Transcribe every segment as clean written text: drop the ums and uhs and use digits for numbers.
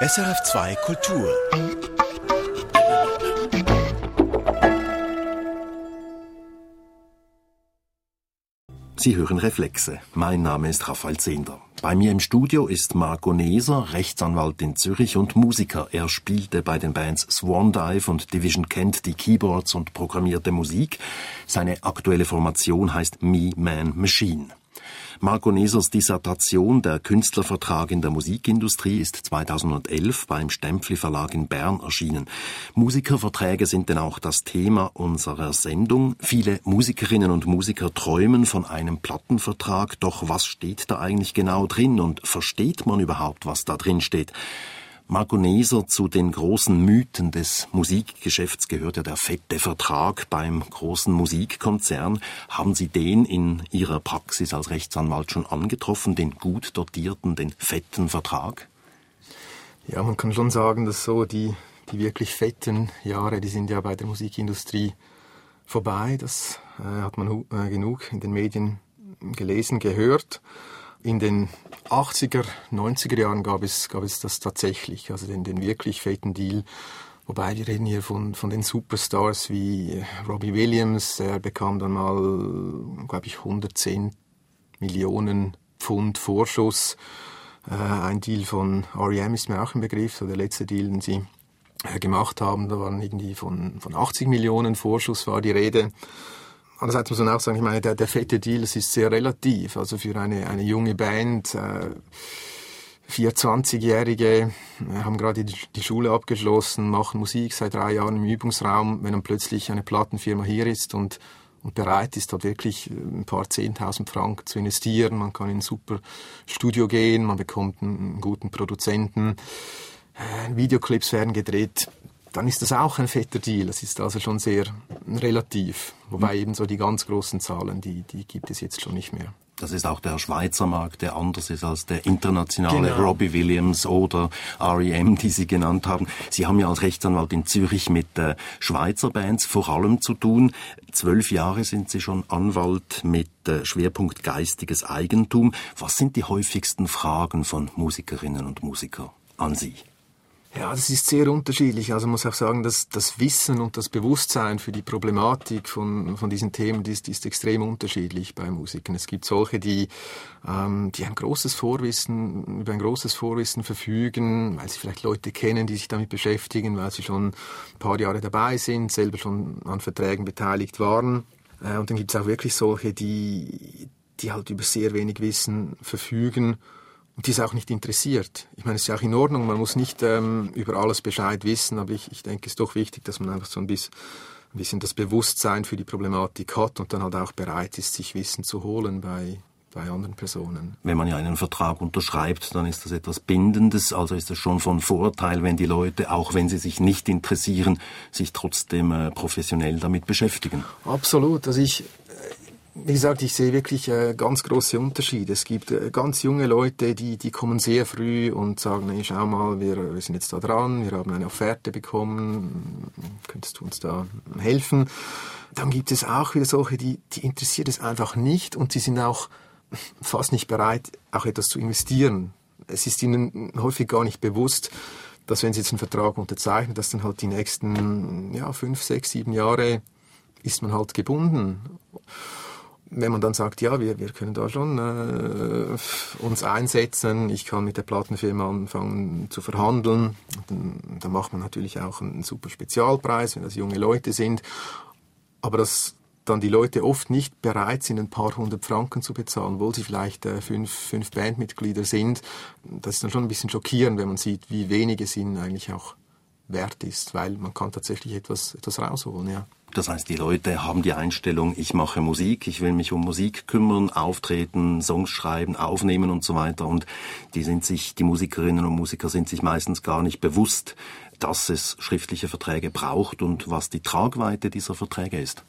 SRF2 Kultur. Sie hören Reflexe. Mein Name ist Raphael Zehnder. Bei mir im Studio ist Marco Neser, Rechtsanwalt in Zürich und Musiker. Er spielte bei den Bands Swan Dive und Division Kent die Keyboards und programmierte Musik. Seine aktuelle Formation heißt Me, Man, Machine. Marco Nesers Dissertation »Der Künstlervertrag in der Musikindustrie« ist 2011 beim Stempfli Verlag in Bern erschienen. Musikerverträge sind denn auch das Thema unserer Sendung. Viele Musikerinnen und Musiker träumen von einem Plattenvertrag. Doch was steht da eigentlich genau drin und versteht man überhaupt, was da drin steht? Marco Neser, zu den großen Mythen des Musikgeschäfts gehört ja der fette Vertrag beim großen Musikkonzern. Haben Sie den in Ihrer Praxis als Rechtsanwalt schon angetroffen, den gut dotierten, den fetten Vertrag? Ja, man kann schon sagen, dass so die wirklich fetten Jahre, die sind ja bei der Musikindustrie vorbei. Das hat man genug in den Medien gelesen, gehört. In den 80er, 90er Jahren gab es das tatsächlich, also den wirklich fetten Deal. Wobei wir reden hier von den Superstars wie Robbie Williams. Er bekam dann mal, glaube ich, 110 Millionen Pfund Vorschuss. Ein Deal von R.E.M. ist mir auch ein Begriff, so der letzte Deal, den sie gemacht haben. Da waren irgendwie von 80 Millionen Vorschuss war die Rede. Andererseits muss man auch sagen, ich meine, der fette Deal, das ist sehr relativ. Also für eine junge Band, 24-Jährige, haben gerade die Schule abgeschlossen, machen Musik seit 3 Jahren im Übungsraum. Wenn dann plötzlich eine Plattenfirma hier ist und bereit ist, dort wirklich ein paar 10.000 Franken zu investieren, man kann in ein super Studio gehen, man bekommt einen guten Produzenten, Videoclips werden gedreht, dann ist das auch ein fetter Deal. Das ist also schon sehr relativ. Wobei eben so die ganz großen Zahlen, die gibt es jetzt schon nicht mehr. Das ist auch der Schweizer Markt, der anders ist als der internationale, genau. Robbie Williams oder R.E.M., die Sie genannt haben. Sie haben ja als Rechtsanwalt in Zürich mit Schweizer Bands vor allem zu tun. 12 Jahre sind Sie schon Anwalt mit Schwerpunkt geistiges Eigentum. Was sind die häufigsten Fragen von Musikerinnen und Musikern an Sie? Ja, das ist sehr unterschiedlich. Also man muss auch sagen, dass das Wissen und das Bewusstsein für die Problematik von diesen Themen ist extrem unterschiedlich bei Musikern. Es gibt solche, die über ein großes Vorwissen verfügen, weil sie vielleicht Leute kennen, die sich damit beschäftigen, weil sie schon ein paar Jahre dabei sind, selber schon an Verträgen beteiligt waren. Und dann gibt es auch wirklich solche, die halt über sehr wenig Wissen verfügen. Und die ist auch nicht interessiert. Ich meine, es ist ja auch in Ordnung, man muss nicht über alles Bescheid wissen, aber ich denke, es ist doch wichtig, dass man einfach so ein bisschen das Bewusstsein für die Problematik hat und dann halt auch bereit ist, sich Wissen zu holen bei anderen Personen. Wenn man ja einen Vertrag unterschreibt, dann ist das etwas Bindendes, also ist es schon von Vorteil, wenn die Leute, auch wenn sie sich nicht interessieren, sich trotzdem professionell damit beschäftigen. Absolut, also wie gesagt, ich sehe wirklich ganz große Unterschiede. Es gibt ganz junge Leute, die kommen sehr früh und sagen, hey, schau mal, wir sind jetzt da dran, wir haben eine Offerte bekommen, könntest du uns da helfen? Dann gibt es auch wieder solche, die interessiert es einfach nicht und sie sind auch fast nicht bereit, auch etwas zu investieren. Es ist ihnen häufig gar nicht bewusst, dass wenn sie jetzt einen Vertrag unterzeichnen, dass dann halt die nächsten 5, 6, 7 Jahre ist man halt gebunden. Wenn man dann sagt, ja, wir können da schon uns einsetzen, ich kann mit der Plattenfirma anfangen zu verhandeln, dann macht man natürlich auch einen super Spezialpreis, wenn das junge Leute sind, aber dass dann die Leute oft nicht bereit sind, ein paar 100 Franken zu bezahlen, obwohl sie vielleicht fünf Bandmitglieder sind, das ist dann schon ein bisschen schockierend, wenn man sieht, wie wenig es ihnen eigentlich auch wert ist, weil man kann tatsächlich etwas rausholen, ja. Das heißt, die Leute haben die Einstellung, ich mache Musik, ich will mich um Musik kümmern, auftreten, Songs schreiben, aufnehmen und so weiter. Und die Musikerinnen und Musiker sind sich meistens gar nicht bewusst, dass es schriftliche Verträge braucht und was die Tragweite dieser Verträge ist.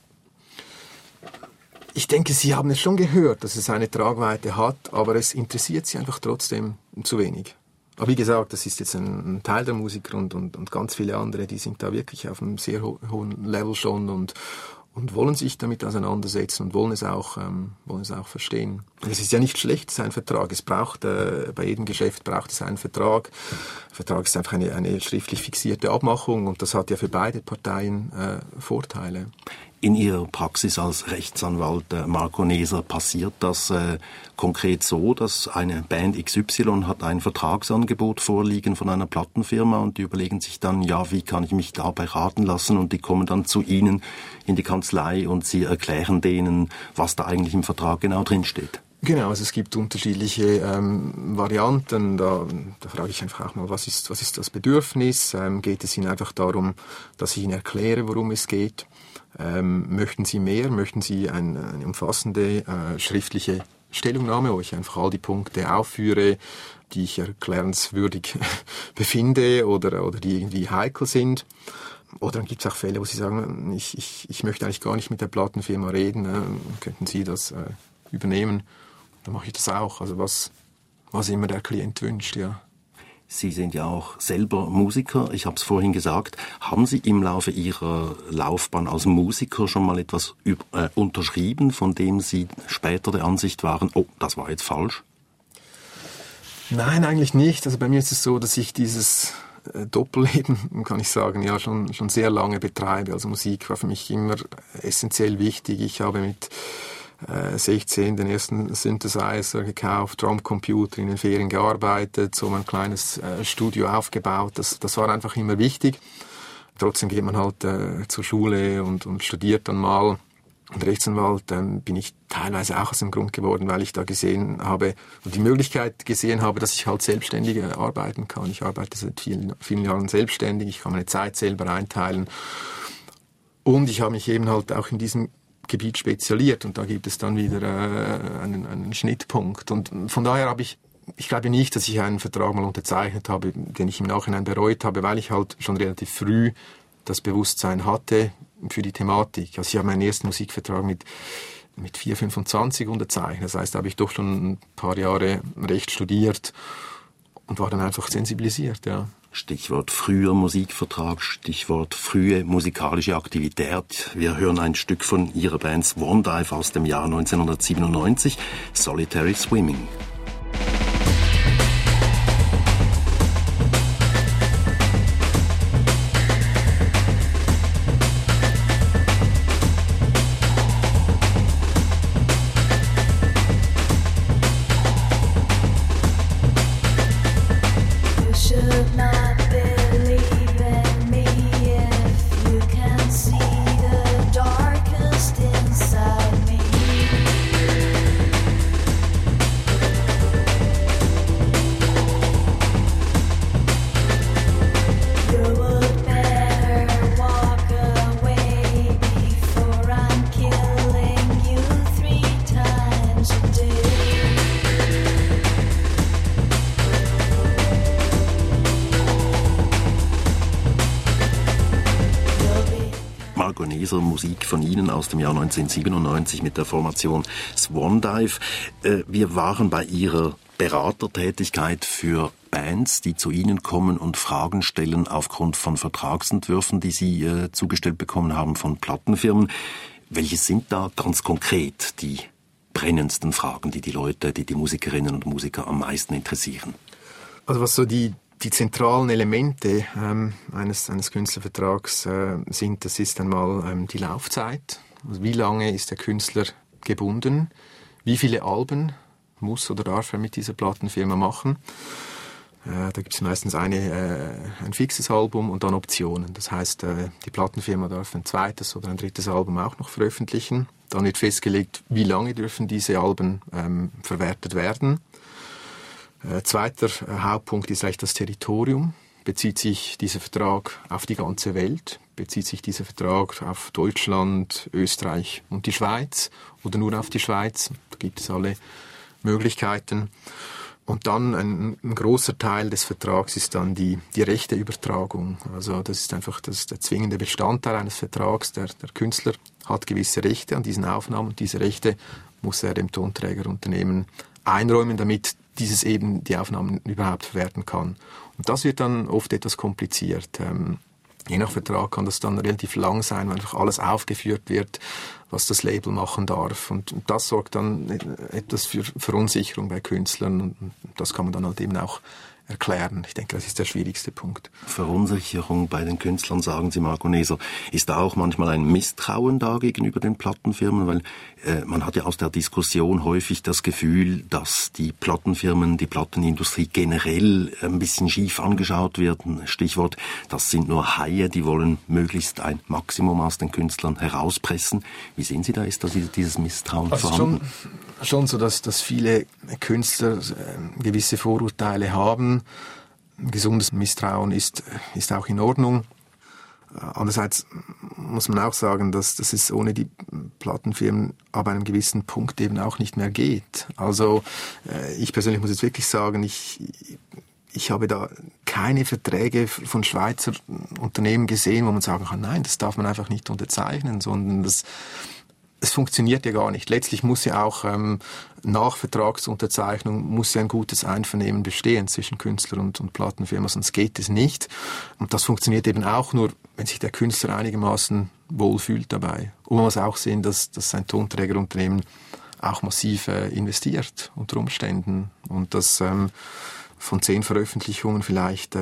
Ich denke, Sie haben es schon gehört, dass es eine Tragweite hat, aber es interessiert Sie einfach trotzdem zu wenig. Aber wie gesagt, das ist jetzt ein Teil der Musiker und ganz viele andere, die sind da wirklich auf einem sehr hohen Level schon und und wollen sich damit auseinandersetzen und wollen es auch verstehen. Es ist ja nicht schlecht, es ist ein Vertrag. Es braucht, bei jedem Geschäft braucht es einen Vertrag. Ein Vertrag ist einfach eine schriftlich fixierte Abmachung und das hat ja für beide Parteien Vorteile. In Ihrer Praxis als Rechtsanwalt, Marco Neser, passiert das konkret so, dass eine Band XY hat ein Vertragsangebot vorliegen von einer Plattenfirma und die überlegen sich dann, ja, wie kann ich mich da beraten lassen, und die kommen dann zu Ihnen in die Kanzlei und Sie erklären denen, was da eigentlich im Vertrag genau drinsteht? Genau, also es gibt unterschiedliche Varianten. Da frage ich einfach auch mal, was ist das Bedürfnis? Geht es Ihnen einfach darum, dass ich Ihnen erkläre, worum es geht? Möchten Sie mehr? Möchten Sie eine umfassende schriftliche Stellungnahme, wo ich einfach all die Punkte aufführe, die ich erklärenswürdig befinde oder die irgendwie heikel sind? Oder dann gibt es auch Fälle, wo Sie sagen, ich möchte eigentlich gar nicht mit der Plattenfirma reden, könnten Sie das übernehmen? Dann mache ich das auch, also was immer der Klient wünscht, ja. Sie sind ja auch selber Musiker, ich habe es vorhin gesagt. Haben Sie im Laufe Ihrer Laufbahn als Musiker schon mal etwas unterschrieben, von dem Sie später der Ansicht waren, oh, das war jetzt falsch? Nein, eigentlich nicht. Also bei mir ist es so, dass ich dieses Doppelleben, kann ich sagen, ja schon sehr lange betreibe. Also Musik war für mich immer essentiell wichtig. Ich habe mit 16 den ersten Synthesizer gekauft, Drumcomputer, in den Ferien gearbeitet, so ein kleines Studio aufgebaut. Das war einfach immer wichtig. Trotzdem geht man halt zur Schule und studiert dann mal. Und Rechtsanwalt bin ich teilweise auch aus dem Grund geworden, weil ich da gesehen habe, die Möglichkeit gesehen habe, dass ich halt selbstständig arbeiten kann. Ich arbeite seit vielen Jahren selbstständig, ich kann meine Zeit selber einteilen. Und ich habe mich eben halt auch in diesem Gebiet spezialisiert und da gibt es dann wieder einen Schnittpunkt. Und von daher ich glaube nicht, dass ich einen Vertrag mal unterzeichnet habe, den ich im Nachhinein bereut habe, weil ich halt schon relativ früh das Bewusstsein hatte für die Thematik. Also ich habe meinen ersten Musikvertrag mit 4,25 unterzeichnet. Das heißt, da habe ich doch schon ein paar Jahre Recht studiert und war dann einfach sensibilisiert, ja. Stichwort früher Musikvertrag, Stichwort frühe musikalische Aktivität. Wir hören ein Stück von Ihrer Band Swan Dive aus dem Jahr 1997, Solitary Swimming. Musik von Ihnen aus dem Jahr 1997 mit der Formation Swan Dive. Wir waren bei Ihrer Beratertätigkeit für Bands, die zu Ihnen kommen und Fragen stellen aufgrund von Vertragsentwürfen, die Sie zugestellt bekommen haben von Plattenfirmen. Welche sind da ganz konkret die brennendsten Fragen, die Leute, die Musikerinnen und Musiker am meisten interessieren? Also was so die zentralen Elemente eines Künstlervertrags sind, das ist einmal die Laufzeit. Also wie lange ist der Künstler gebunden? Wie viele Alben muss oder darf er mit dieser Plattenfirma machen? Da gibt es meistens ein fixes Album und dann Optionen. Das heißt, die Plattenfirma darf ein zweites oder ein drittes Album auch noch veröffentlichen. Dann wird festgelegt, wie lange dürfen diese Alben verwertet werden. Zweiter Hauptpunkt ist eigentlich das Territorium. Bezieht sich dieser Vertrag auf die ganze Welt? Bezieht sich dieser Vertrag auf Deutschland, Österreich und die Schweiz oder nur auf die Schweiz? Da gibt es alle Möglichkeiten. Und dann ein großer Teil des Vertrags ist dann die Rechteübertragung. Also das ist einfach der zwingende Bestandteil eines Vertrags. Der Künstler hat gewisse Rechte an diesen Aufnahmen und diese Rechte muss er dem Tonträgerunternehmen einräumen, damit dieses eben die Aufnahmen überhaupt verwerten kann. Und das wird dann oft etwas kompliziert. Je nach Vertrag kann das dann relativ lang sein, weil einfach alles aufgeführt wird, was das Label machen darf. Und das sorgt dann etwas für Verunsicherung bei Künstlern. Und das kann man dann halt eben auch erklären. Ich denke, das ist der schwierigste Punkt. Verunsicherung bei den Künstlern, sagen Sie, Marco Neser. Ist da auch manchmal ein Misstrauen da gegenüber den Plattenfirmen? Weil man hat ja aus der Diskussion häufig das Gefühl, dass die Plattenfirmen, die Plattenindustrie generell ein bisschen schief angeschaut werden. Stichwort, das sind nur Haie, die wollen möglichst ein Maximum aus den Künstlern herauspressen. Wie sehen Sie da, ist da dieses Misstrauen vorhanden? Schon so, dass viele Künstler gewisse Vorurteile haben. Ein gesundes Misstrauen ist auch in Ordnung. Andererseits muss man auch sagen, dass es ohne die Plattenfirmen ab einem gewissen Punkt eben auch nicht mehr geht. Also ich persönlich muss jetzt wirklich sagen, ich habe da keine Verträge von Schweizer Unternehmen gesehen, wo man sagen kann, nein, das darf man einfach nicht unterzeichnen, sondern es funktioniert ja gar nicht. Letztlich muss ja auch nach Vertragsunterzeichnung muss ja ein gutes Einvernehmen bestehen zwischen Künstler und Plattenfirma, sonst geht es nicht. Und das funktioniert eben auch nur, wenn sich der Künstler einigermaßen wohlfühlt dabei. Und man muss auch sehen, dass ein Tonträgerunternehmen auch massiv investiert unter Umständen und dass von 10 Veröffentlichungen vielleicht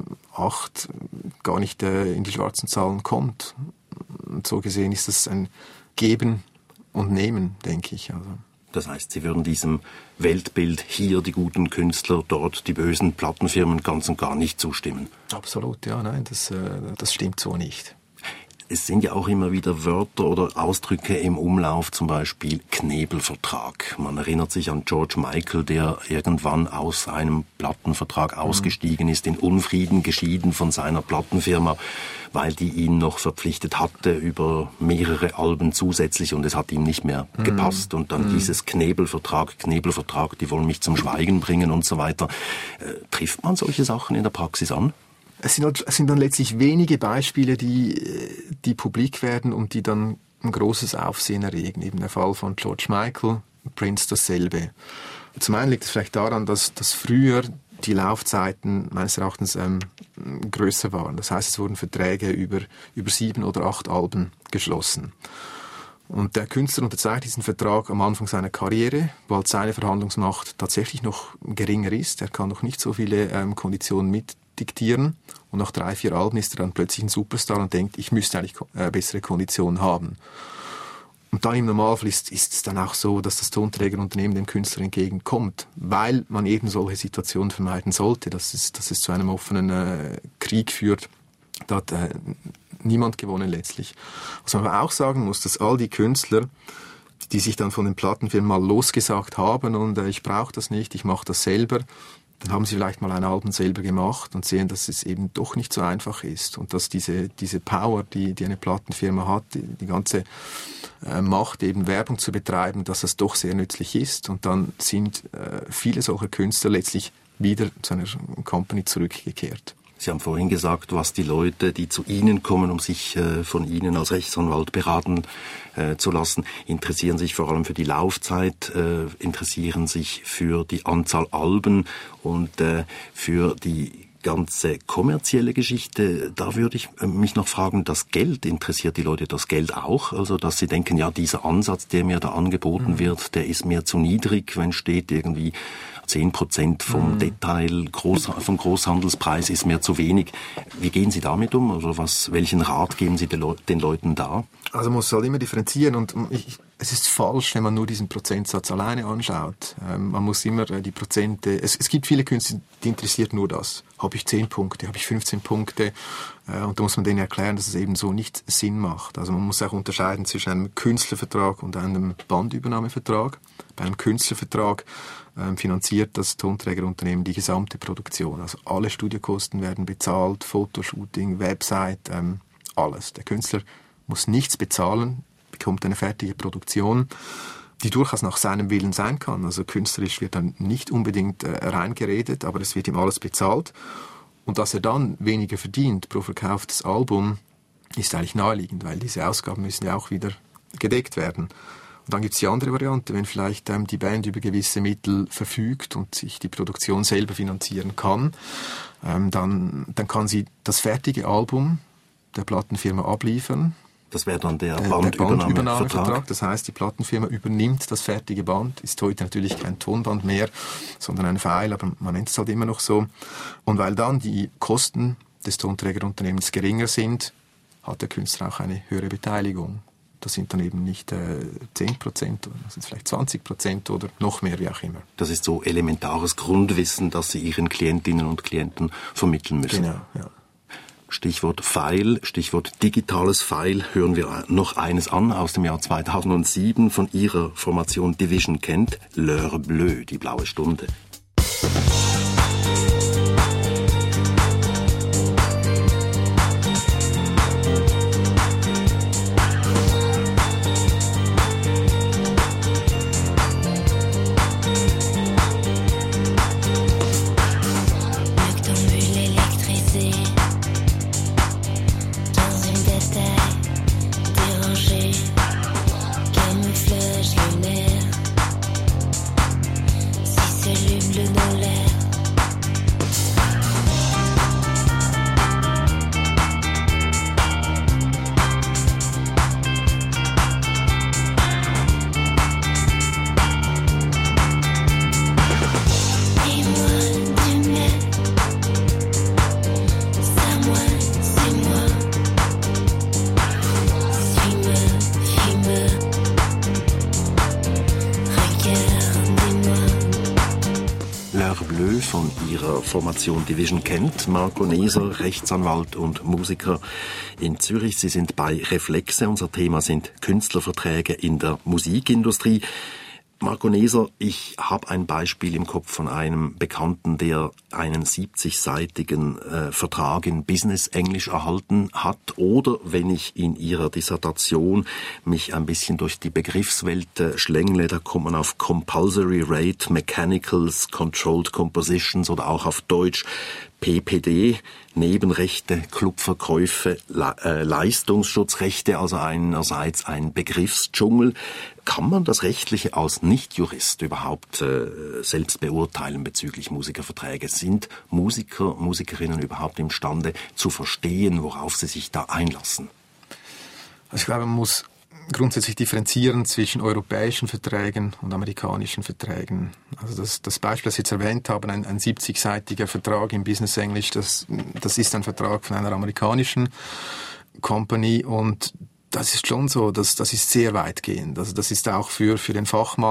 8 gar nicht in die schwarzen Zahlen kommt. Und so gesehen ist das ein Geben und Nehmen, denke ich. Also. Das heißt, Sie würden diesem Weltbild, hier die guten Künstler, dort die bösen Plattenfirmen, ganz und gar nicht zustimmen? Absolut, ja, nein, das stimmt so nicht. Es sind ja auch immer wieder Wörter oder Ausdrücke im Umlauf, zum Beispiel Knebelvertrag. Man erinnert sich an George Michael, der irgendwann aus einem Plattenvertrag ausgestiegen ist, in Unfrieden geschieden von seiner Plattenfirma, weil die ihn noch verpflichtet hatte über mehrere Alben zusätzlich und es hat ihm nicht mehr gepasst. Und dann dieses Knebelvertrag, die wollen mich zum Schweigen bringen und so weiter. Trifft man solche Sachen in der Praxis an? Es sind dann letztlich wenige Beispiele, die publik werden und die dann ein großes Aufsehen erregen. Eben der Fall von George Michael, Prince dasselbe. Zum einen liegt es vielleicht daran, dass früher die Laufzeiten meines Erachtens größer waren. Das heißt, es wurden Verträge über 7 oder 8 Alben geschlossen. Und der Künstler unterzeichnet diesen Vertrag am Anfang seiner Karriere, wo halt seine Verhandlungsmacht tatsächlich noch geringer ist. Er kann noch nicht so viele Konditionen mitdiktieren. Und nach 3, 4 Alben ist er dann plötzlich ein Superstar und denkt, ich müsste eigentlich bessere Konditionen haben. Und dann im Normalfall ist es dann auch so, dass das Tonträgerunternehmen dem Künstler entgegenkommt, weil man eben solche Situationen vermeiden sollte, dass es zu einem offenen Krieg führt. Da hat niemand gewonnen letztlich. Was man aber auch sagen muss, dass all die Künstler, die sich dann von den Plattenfirmen mal losgesagt haben und ich brauche das nicht, ich mache das selber, dann haben sie vielleicht mal ein Album selber gemacht und sehen, dass es eben doch nicht so einfach ist und dass diese Power, die eine Plattenfirma hat, die ganze Macht, eben Werbung zu betreiben, dass das doch sehr nützlich ist. Und dann sind viele solcher Künstler letztlich wieder zu einer Company zurückgekehrt. Sie haben vorhin gesagt, was die Leute, die zu Ihnen kommen, um sich von Ihnen als Rechtsanwalt beraten zu lassen, interessieren sich vor allem für die Laufzeit, interessieren sich für die Anzahl Alben und für die ganze kommerzielle Geschichte. Da würde ich mich noch fragen, das Geld, interessiert die Leute das Geld auch? Also, dass sie denken, ja, dieser Ansatz, der mir da angeboten wird, der ist mir zu niedrig, wenn steht irgendwie 10% vom Detail, vom Großhandelspreis ist mir zu wenig. Wie gehen Sie damit um? Also welchen Rat geben Sie den Leuten da? Also man muss halt immer differenzieren und es ist falsch, wenn man nur diesen Prozentsatz alleine anschaut. Man muss immer die Prozente, es gibt viele Künstler, die interessiert nur das. Habe ich 10 Punkte, habe ich 15 Punkte? Und da muss man denen erklären, dass es eben so nicht Sinn macht. Also man muss auch unterscheiden zwischen einem Künstlervertrag und einem Bandübernahmevertrag. Bei einem Künstlervertrag finanziert das Tonträgerunternehmen die gesamte Produktion. Also alle Studiokosten werden bezahlt, Fotoshooting, Website, alles. Der Künstler muss nichts bezahlen, bekommt eine fertige Produktion, die durchaus nach seinem Willen sein kann. Also künstlerisch wird dann nicht unbedingt reingeredet, aber es wird ihm alles bezahlt. Und dass er dann weniger verdient pro verkauftes Album, ist eigentlich naheliegend, weil diese Ausgaben müssen ja auch wieder gedeckt werden. Und dann gibt es die andere Variante, wenn vielleicht die Band über gewisse Mittel verfügt und sich die Produktion selber finanzieren kann, dann kann sie das fertige Album der Plattenfirma abliefern. Das wäre dann der Bandübernahmevertrag. Das heißt, die Plattenfirma übernimmt das fertige Band. Ist heute natürlich kein Tonband mehr, sondern ein File, aber man nennt es halt immer noch so. Und weil dann die Kosten des Tonträgerunternehmens geringer sind, hat der Künstler auch eine höhere Beteiligung. Das sind dann eben nicht 10%, das sind vielleicht 20% oder noch mehr, wie auch immer. Das ist so elementares Grundwissen, das Sie Ihren Klientinnen und Klienten vermitteln müssen. Genau, ja. Stichwort File, Stichwort digitales File, hören wir noch eines an aus dem Jahr 2007 von Ihrer Formation Division Kent, L'heure bleue, die blaue Stunde. Von ihrer Formation Division Kent, Marco Neser, Rechtsanwalt und Musiker in Zürich. Sie sind bei Reflexe. Unser Thema sind Künstlerverträge in der Musikindustrie. Marco Neser, ich habe ein Beispiel im Kopf von einem Bekannten, der einen 70-seitigen Vertrag in Business-Englisch erhalten hat. Oder wenn ich in Ihrer Dissertation mich ein bisschen durch die Begriffswelt schlängle, da kommt man auf Compulsory Rate, Mechanicals, Controlled Compositions oder auch auf Deutsch PPD, Nebenrechte, Clubverkäufe, Leistungsschutzrechte, also einerseits ein Begriffsdschungel. Kann man das Rechtliche als Nichtjurist überhaupt selbst beurteilen bezüglich Musikerverträge? Sind Musiker, Musikerinnen überhaupt imstande zu verstehen, worauf sie sich da einlassen? Also ich glaube, man muss grundsätzlich differenzieren zwischen europäischen Verträgen und amerikanischen Verträgen. Also das Beispiel, das Sie jetzt erwähnt haben, ein 70-seitiger Vertrag im Business English, das ist ein Vertrag von einer amerikanischen Company und das ist schon so, das ist sehr weitgehend. Also das ist auch für den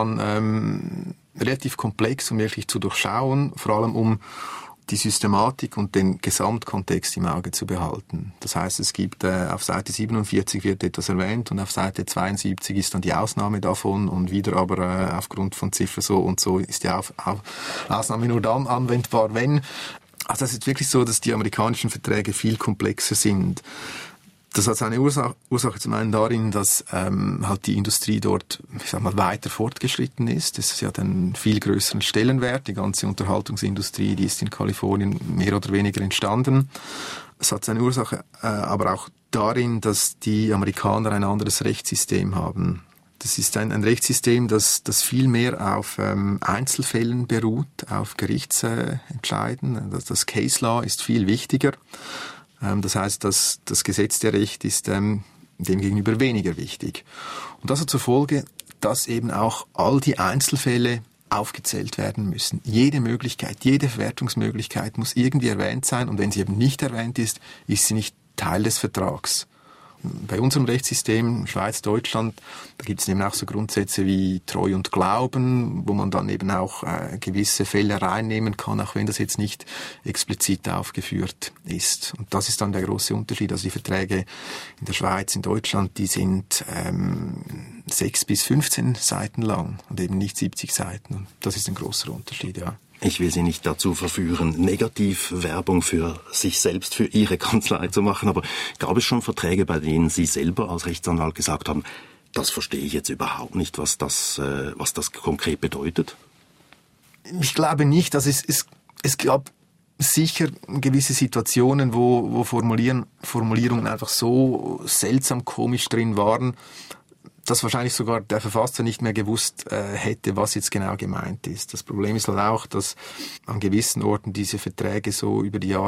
Fachmann relativ komplex, um wirklich zu durchschauen, vor allem um die Systematik und den Gesamtkontext im Auge zu behalten. Das heißt, es gibt auf Seite 47 wird etwas erwähnt und auf Seite 72 ist dann die Ausnahme davon und wieder aber aufgrund von Ziffer so und so ist die Ausnahme nur dann anwendbar, wenn. Also das ist wirklich so, dass die amerikanischen Verträge viel komplexer sind. Das hat seine Ursache zum einen darin, dass halt die Industrie dort, ich sag mal, weiter fortgeschritten ist. Es hat einen viel größeren Stellenwert. Die ganze Unterhaltungsindustrie, die ist in Kalifornien mehr oder weniger entstanden. Es hat seine Ursache aber auch darin, dass die Amerikaner ein anderes Rechtssystem haben. Das ist ein Rechtssystem, das viel mehr auf Einzelfällen beruht, auf Gerichtsentscheiden. Das Case Law ist viel wichtiger. Das heißt, das gesetzte Recht ist demgegenüber weniger wichtig. Und das hat zur Folge, dass eben auch all die Einzelfälle aufgezählt werden müssen. Jede Möglichkeit, jede Verwertungsmöglichkeit muss irgendwie erwähnt sein und wenn sie eben nicht erwähnt ist, ist sie nicht Teil des Vertrags. Bei unserem Rechtssystem, Schweiz, Deutschland, da gibt es eben auch so Grundsätze wie Treu und Glauben, wo man dann eben auch gewisse Fälle reinnehmen kann, auch wenn das jetzt nicht explizit aufgeführt ist. Und das ist dann der große Unterschied. Also die Verträge in der Schweiz, in Deutschland, die sind 6 bis 15 Seiten lang und eben nicht 70 Seiten. Und das ist ein großer Unterschied, ja. Ich will Sie nicht dazu verführen, negativ Werbung für sich selbst, für Ihre Kanzlei zu machen, aber gab es schon Verträge, bei denen Sie selber als Rechtsanwalt gesagt haben, das verstehe ich jetzt überhaupt nicht, was das konkret bedeutet? Ich glaube nicht. Also es gab sicher gewisse Situationen, wo Formulierungen einfach so seltsam komisch drin waren, dass wahrscheinlich sogar der Verfasser nicht mehr gewusst hätte, was jetzt genau gemeint ist. Das Problem ist halt auch, dass an gewissen Orten diese Verträge so über die Jahre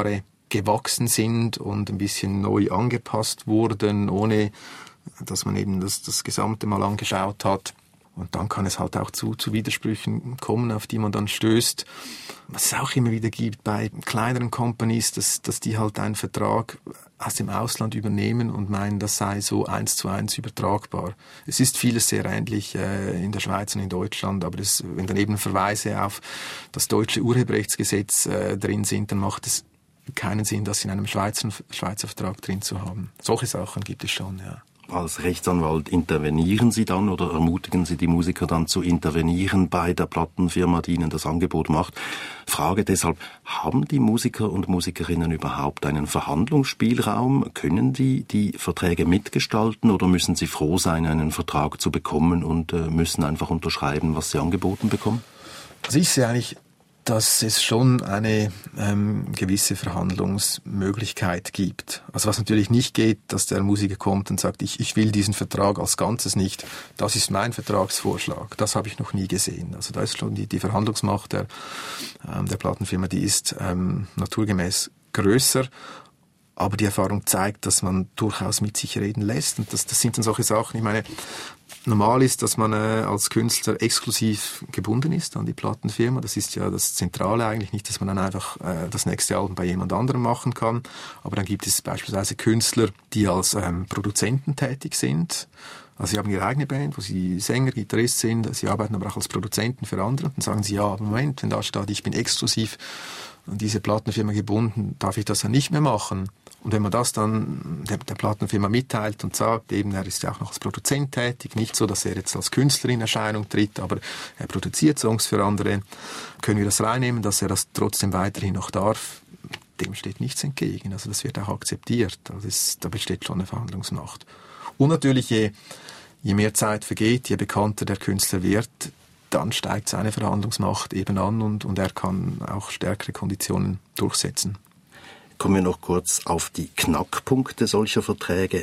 gewachsen sind und ein bisschen neu angepasst wurden, ohne dass man eben das Gesamte mal angeschaut hat. Und dann kann es halt auch zu Widersprüchen kommen, auf die man dann stößt. Was es auch immer wieder gibt bei kleineren Companies, dass die halt einen Vertrag aus dem Ausland übernehmen und meinen, das sei so 1:1 übertragbar. Es ist vieles sehr ähnlich in der Schweiz und in Deutschland, aber wenn dann eben Verweise auf das deutsche Urheberrechtsgesetz drin sind, dann macht es keinen Sinn, das in einem Schweizer Vertrag drin zu haben. Solche Sachen gibt es schon, ja. Als Rechtsanwalt intervenieren Sie dann oder ermutigen Sie die Musiker dann zu intervenieren bei der Plattenfirma, die Ihnen das Angebot macht? Frage deshalb, haben die Musiker und Musikerinnen überhaupt einen Verhandlungsspielraum? Können die Verträge mitgestalten oder müssen sie froh sein, einen Vertrag zu bekommen und müssen einfach unterschreiben, was sie angeboten bekommen? Also ich sehe eigentlich, dass es schon eine gewisse Verhandlungsmöglichkeit gibt. Also was natürlich nicht geht, dass der Musiker kommt und sagt, ich will diesen Vertrag als Ganzes nicht. Das ist mein Vertragsvorschlag. Das habe ich noch nie gesehen. Also da ist schon die Verhandlungsmacht der Plattenfirma, die ist naturgemäß größer. Aber die Erfahrung zeigt, dass man durchaus mit sich reden lässt. Und das sind dann solche Sachen. Ich meine, normal ist, dass man als Künstler exklusiv gebunden ist an die Plattenfirma. Das ist ja das Zentrale eigentlich nicht, dass man dann einfach das nächste Album bei jemand anderem machen kann. Aber dann gibt es beispielsweise Künstler, die als Produzenten tätig sind. Also sie haben ihre eigene Band, wo sie Sänger, Gitarrist sind. Sie arbeiten aber auch als Produzenten für andere. Und dann sagen sie, ja, Moment, wenn da steht, ich bin exklusiv an diese Plattenfirma gebunden, darf ich das dann nicht mehr machen. Und wenn man das dann der Plattenfirma mitteilt und sagt, eben er ist ja auch noch als Produzent tätig, nicht so, dass er jetzt als Künstler in Erscheinung tritt, aber er produziert Songs für andere, können wir das reinnehmen, dass er das trotzdem weiterhin noch darf. Dem steht nichts entgegen. Also das wird auch akzeptiert. Da besteht schon eine Verhandlungsmacht. Und natürlich, je mehr Zeit vergeht, je bekannter der Künstler wird, dann steigt seine Verhandlungsmacht eben an und er kann auch stärkere Konditionen durchsetzen. Kommen wir noch kurz auf die Knackpunkte solcher Verträge.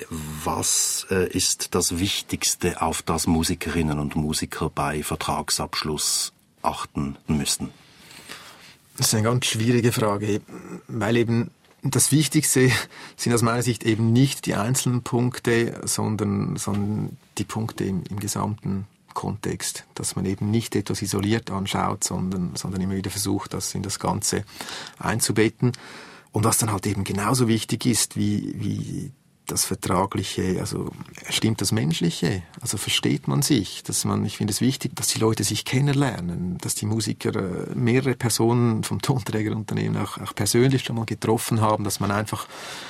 Was ist das Wichtigste, auf das Musikerinnen und Musiker bei Vertragsabschluss achten müssen? Das ist eine ganz schwierige Frage, weil eben das Wichtigste sind aus meiner Sicht eben nicht die einzelnen Punkte, sondern die Punkte im gesamten Kontext, dass man eben nicht etwas isoliert anschaut, sondern immer wieder versucht, das in das Ganze einzubetten. Und was dann halt eben genauso wichtig ist, wie das Vertragliche, also stimmt das Menschliche, also versteht man sich, ich finde es wichtig, dass die Leute sich kennenlernen, dass die Musiker mehrere Personen vom Tonträgerunternehmen auch persönlich schon mal getroffen haben, dass man einfach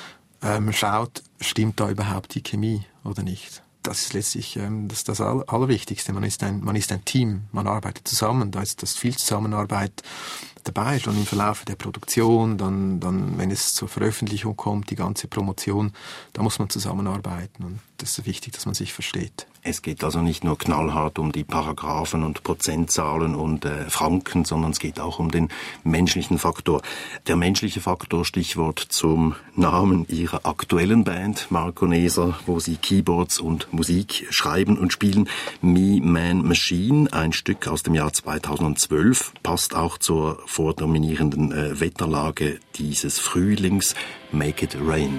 schaut, stimmt da überhaupt die Chemie oder nicht. Das ist letztlich das Allerwichtigste. Man ist ein Team, man arbeitet zusammen, da ist viel Zusammenarbeit dabei, schon im Verlauf der Produktion, dann wenn es zur Veröffentlichung kommt, die ganze Promotion, da muss man zusammenarbeiten und das ist wichtig, dass man sich versteht. Es geht also nicht nur knallhart um die Paragraphen und Prozentzahlen und Franken, sondern es geht auch um den menschlichen Faktor. Der menschliche Faktor, Stichwort zum Namen Ihrer aktuellen Band, Marco Neser, wo Sie Keyboards und Musik schreiben und spielen. Me, Man, Machine, ein Stück aus dem Jahr 2012, passt auch zur vordominierenden Wetterlage dieses Frühlings, Make It Rain.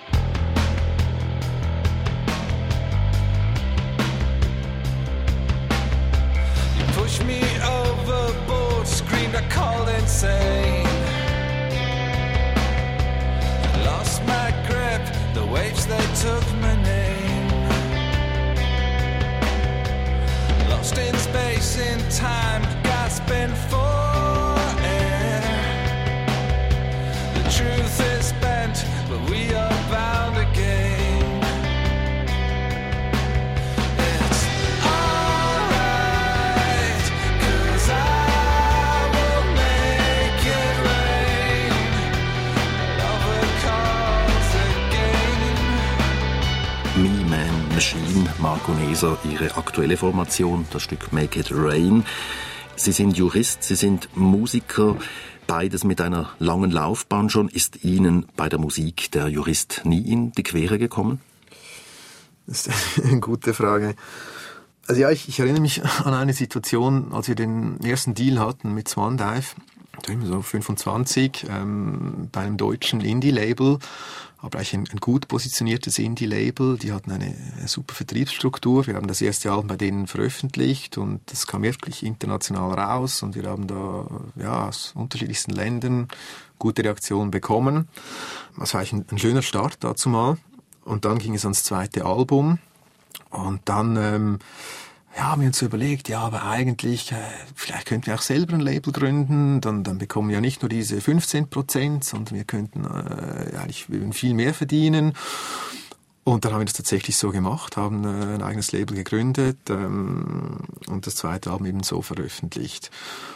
Push me overboard, screamed, I called insane. Lost my grip, the waves they took my name. Lost in space, in time, gasping for air. The truth is bent, but we are bound again. Me, Man, Machine, Marco Neser, Ihre aktuelle Formation, das Stück Make It Rain. Sie sind Jurist, Sie sind Musiker, beides mit einer langen Laufbahn schon. Ist Ihnen bei der Musik der Jurist nie in die Quere gekommen? Das ist eine gute Frage. Also ja, ich erinnere mich an eine Situation, als wir den ersten Deal hatten mit Swan Dive. so 25, bei einem deutschen Indie-Label, aber eigentlich ein gut positioniertes Indie-Label. Die hatten eine super Vertriebsstruktur. Wir haben das erste Album bei denen veröffentlicht und das kam wirklich international raus und wir haben da aus unterschiedlichsten Ländern gute Reaktionen bekommen. Das war eigentlich ein schöner Start dazu mal. Und dann ging es ans zweite Album und dann haben wir uns überlegt, aber eigentlich, vielleicht könnten wir auch selber ein Label gründen, dann bekommen wir ja nicht nur diese 15%, sondern wir könnten eigentlich viel mehr verdienen. Und dann haben wir das tatsächlich so gemacht, haben ein eigenes Label gegründet und das zweite Album eben so veröffentlicht.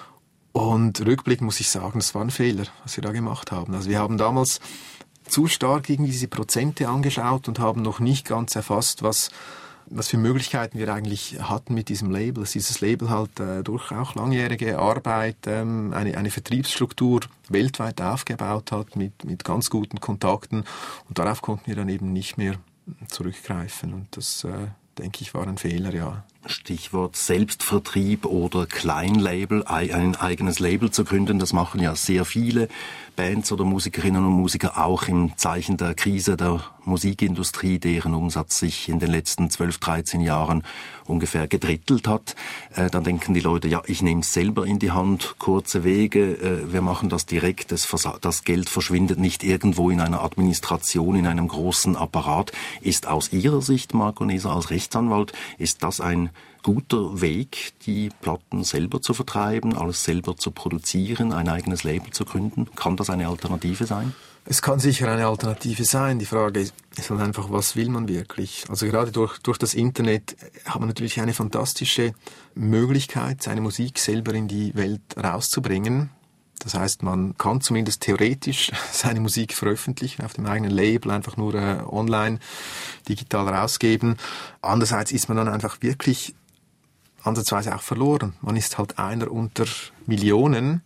Und rückblickend muss ich sagen, das war ein Fehler, was wir da gemacht haben. Also wir haben damals zu stark irgendwie diese Prozente angeschaut und haben noch nicht ganz erfasst, was für Möglichkeiten wir eigentlich hatten mit diesem Label. Dass dieses Label halt durch auch langjährige Arbeit eine Vertriebsstruktur weltweit aufgebaut hat mit ganz guten Kontakten und darauf konnten wir dann eben nicht mehr zurückgreifen und das, denke ich, war ein Fehler, ja. Stichwort Selbstvertrieb oder Kleinlabel, ein eigenes Label zu gründen, das machen ja sehr viele Bands oder Musikerinnen und Musiker auch im Zeichen der Krise der Musikindustrie, deren Umsatz sich in den letzten 12, 13 Jahren ungefähr gedrittelt hat. Dann denken die Leute, ich nehme es selber in die Hand, kurze Wege, wir machen das direkt, das Geld verschwindet nicht irgendwo in einer Administration, in einem großen Apparat. Ist aus Ihrer Sicht, Marco Neser, als Rechtsanwalt, ist das ein guter Weg, die Platten selber zu vertreiben, alles selber zu produzieren, ein eigenes Label zu gründen? Kann das eine Alternative sein? Es kann sicher eine Alternative sein. Die Frage ist halt einfach, was will man wirklich? Also gerade durch das Internet hat man natürlich eine fantastische Möglichkeit, seine Musik selber in die Welt rauszubringen. Das heißt, man kann zumindest theoretisch seine Musik veröffentlichen, auf dem eigenen Label, einfach nur online, digital rausgeben. Andererseits ist man dann einfach wirklich ansatzweise auch verloren. Man ist halt einer unter Millionen.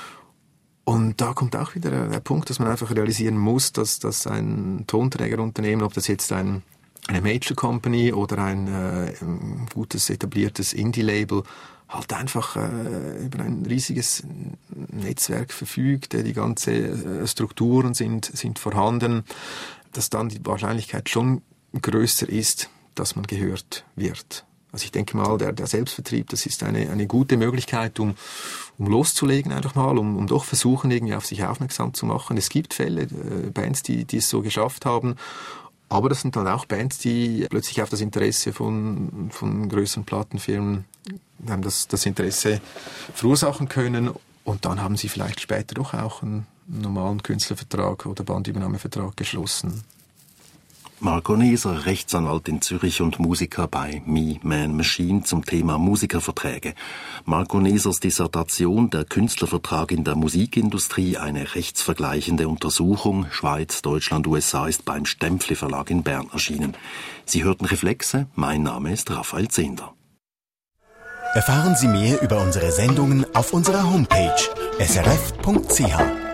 Und da kommt auch wieder der Punkt, dass man einfach realisieren muss, dass ein Tonträgerunternehmen, ob das jetzt eine Major Company oder ein gutes etabliertes Indie-Label, halt einfach über ein riesiges Netzwerk verfügt, die ganzen Strukturen sind vorhanden, dass dann die Wahrscheinlichkeit schon größer ist, dass man gehört wird. Also ich denke mal, der Selbstvertrieb, das ist eine gute Möglichkeit, um loszulegen einfach mal, um doch versuchen, irgendwie auf sich aufmerksam zu machen. Es gibt Fälle, Bands, die es so geschafft haben, aber das sind dann auch Bands, die plötzlich auf das Interesse von größeren Plattenfirmen das Interesse verursachen können und dann haben sie vielleicht später doch auch einen normalen Künstlervertrag oder Bandübernahmevertrag geschlossen. Marco Neser, Rechtsanwalt in Zürich und Musiker bei Me, Man, Machine zum Thema Musikerverträge. Marco Nesers Dissertation Der Künstlervertrag in der Musikindustrie, eine rechtsvergleichende Untersuchung, Schweiz, Deutschland, USA, ist beim Stempfli Verlag in Bern erschienen. Sie hörten Reflexe, mein Name ist Raphael Zehnder. Erfahren Sie mehr über unsere Sendungen auf unserer Homepage srf.ch.